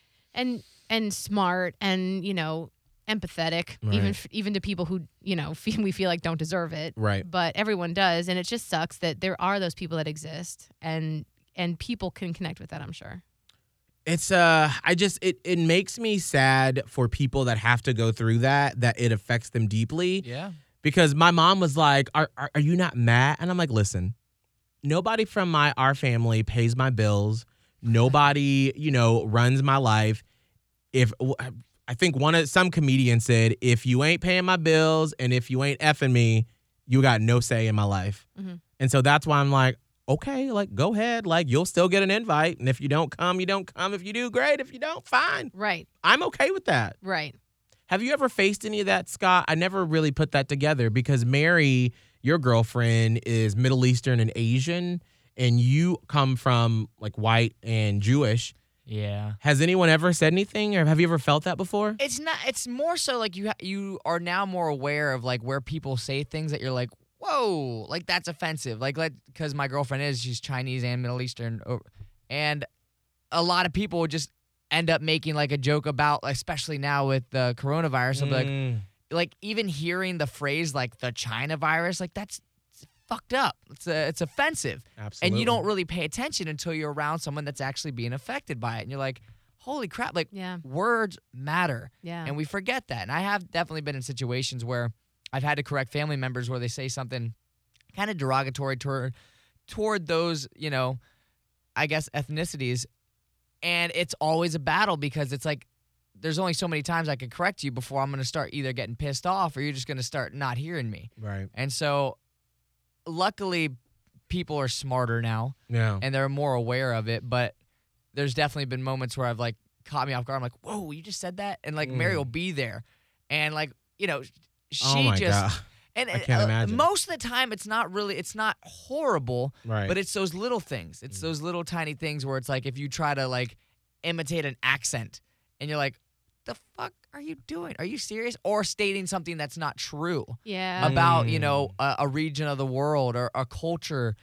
and and smart, and you know, empathetic, even Right. f- even to people who you know feel, we feel like don't deserve it. Right. But everyone does, and it just sucks that there are those people that exist, and and people can connect with that, I'm sure. It's uh I just it it makes me sad for people that have to go through that, that it affects them deeply. Yeah. Because my mom was like, are, are are you not mad? And I'm like, listen, nobody from my our family pays my bills. Nobody, you know, runs my life. If I think one of some comedian said, if you ain't paying my bills and if you ain't effing me, you got no say in my life. Mhm. And so that's why I'm like, okay, like go ahead, like you'll still get an invite, and if you don't come, you don't come. If you do, great. If you don't, fine. Right, I'm okay with that. right. Have you ever faced any of that, Scott? I never really put that together because Mary, your girlfriend, is Middle Eastern and Asian, and you come from like white and Jewish. Yeah. Has anyone ever said anything, or have you ever felt that before? It's not. It's more so like you. Ha- you are now more aware of like where people say things that you're like, whoa, like that's offensive. Like, like because my girlfriend is she's Chinese and Middle Eastern, or- and a lot of people would just end up making like a joke about, especially now with the coronavirus. They'll be like, Mm, like even hearing the phrase like the China virus, like that's it's fucked up. It's uh, it's offensive, absolutely. and you don't really pay attention until you're around someone that's actually being affected by it, and you're like, holy crap, like Yeah, words matter. yeah. And we forget that. And I have definitely been in situations where I've had to correct family members where they say something kind of derogatory toward toward those, you know, I guess ethnicities. And it's always a battle because it's like there's only so many times I can correct you before I'm going to start either getting pissed off or you're just going to start not hearing me. right. And so luckily people are smarter now Yeah. and they're more aware of it, but there's definitely been moments where I've like caught me off guard. I'm like, whoa, you just said that? And like Mary Mm. will be there. And like, you know, she oh my just God. and I can't uh, imagine. most of the time it's not really it's not horrible, Right. but it's those little things. It's Mm. those little tiny things where it's like if you try to like imitate an accent and you're like, the fuck are you doing? Are you serious? Or stating something that's not true yeah. about, you know, Mm. a, a region of the world or a culture.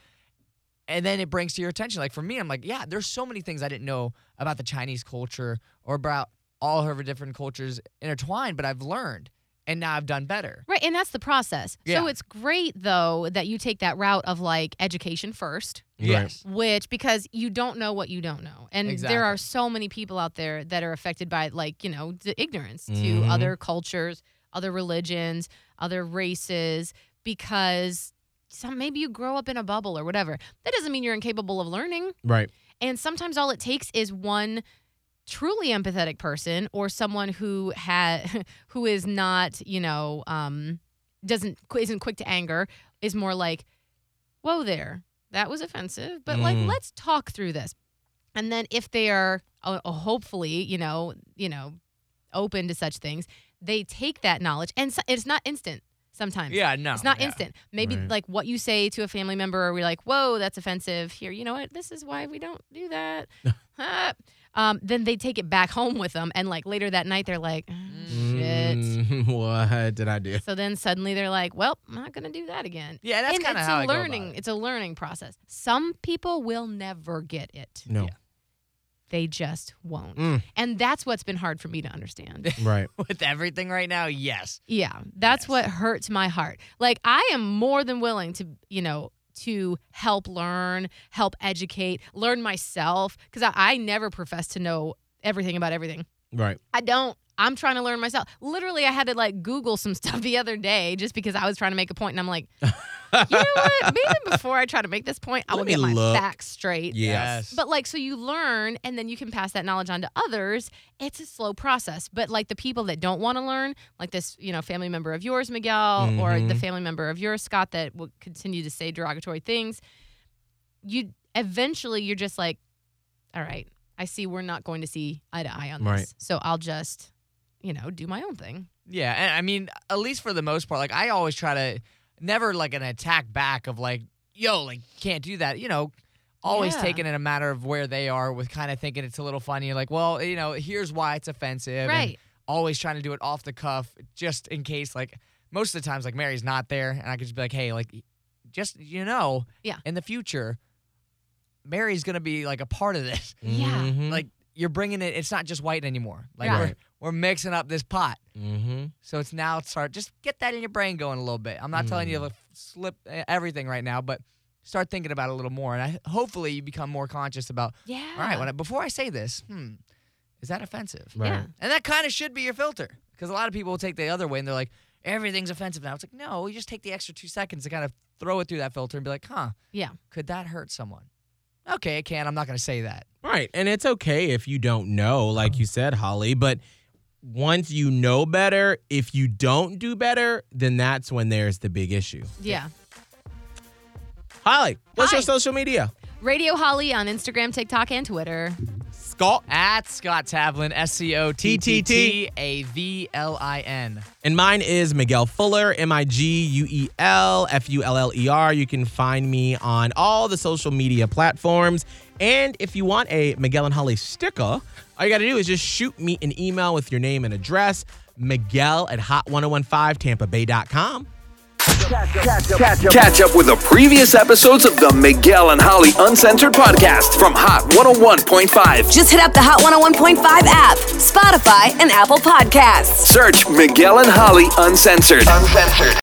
And then it brings to your attention. Like for me, I'm like, yeah, there's so many things I didn't know about the Chinese culture or about all of her different cultures intertwined, but I've learned. and now I've done better. Right, and that's the process. Yeah. So it's great, though, that you take that route of, like, education first. Yes. Which, because you don't know what you don't know. And Exactly. there are so many people out there that are affected by, like, you know, the ignorance Mhm. to other cultures, other religions, other races, because some maybe you grow up in a bubble or whatever. That doesn't mean you're incapable of learning. Right. And sometimes all it takes is one truly empathetic person or someone who had who is not, you know, um, doesn't isn't quick to anger, is more like, whoa there, that was offensive, but like Mm. let's talk through this. And then if they are uh, hopefully, you know, you know, open to such things, they take that knowledge, and so, it's not instant. Sometimes. Yeah, no. It's not yeah. instant. Maybe Right. like what you say to a family member, we're like, whoa, that's offensive. Here, you know what? This is why we don't do that. Ah. um, then they take it back home with them. And like later that night, they're like, oh, shit. Mm, what did I do? So then suddenly they're like, well, I'm not going to do that again. Yeah, that's And kind of it's how a I go learning. about it. It's a learning process. Some people will never get it. No. Yeah. They just won't. Mm. And that's what's been hard for me to understand. Right. With everything right now, yes. Yeah, that's Yes. what hurts my heart. Like, I am more than willing to, you know, to help learn, help educate, learn myself, because I, I never profess to know everything about everything. Right. I don't. I'm trying to learn myself. Literally, I had to like Google some stuff the other day just because I was trying to make a point, and I'm like, you know what? Maybe before I try to make this point, I Let will me get my look. facts straight. Yes. But like, so you learn, and then you can pass that knowledge on to others. It's a slow process. But like the people that don't want to learn, like this, you know, family member of yours, Miguel, or the Mhm. family member of yours, Scott, that will continue to say derogatory things, you eventually you're just like, all right, I see we're not going to see eye to eye on this. Right. So I'll just, you know, do my own thing. Yeah, and I mean, at least for the most part, like I always try to never like an attack back of like, yo, like can't do that. You know, always Yeah. taking it a matter of where they are with kind of thinking it's a little funny. Like, well, you know, here's why it's offensive. and Right. always trying to do it off the cuff, just in case. Like most of the times, like Mary's not there, and I could just be like, hey, like, just you know, Yeah. in the future, Mary's gonna be like a part of this. Yeah. Mhm. Like you're bringing it. It's not just white anymore. Like Right. we're we're mixing up this pot. Mm-hmm. So it's now start just get that in your brain going a little bit. I'm not telling you to slip uh, everything right now, but start thinking about it a little more. And I, hopefully you become more conscious about. Yeah. All right, when I, before I say this, hmm, is that offensive? Right. Yeah. And that kind of should be your filter, because a lot of people will take the other way and they're like, everything's offensive now. It's like, no, you just take the extra two seconds to kind of throw it through that filter and be like, huh, Yeah. could that hurt someone? Okay, it can. I'm not going to say that. Right. And it's okay if you don't know, like you said, Holly, but once you know better, if you don't do better, then that's when there's the big issue. Yeah. Holly, what's Hi. your social media? Radio Holly on Instagram, TikTok, and Twitter. Scott. At Scott Tavlin, S C O T T T A V L I N. And mine is Miguel Fuller, M I G U E L F U L L E R. You can find me on all the social media platforms. And if you want a Miguel and Holly sticker, all you got to do is just shoot me an email with your name and address, Miguel at hot ten fifteen tampa bay dot com. Catch up with the previous episodes of the Miguel and Holly Uncensored podcast from Hot one oh one point five. Just hit up the Hot one oh one point five app, Spotify, and Apple Podcasts. Search Miguel and Holly Uncensored. Uncensored.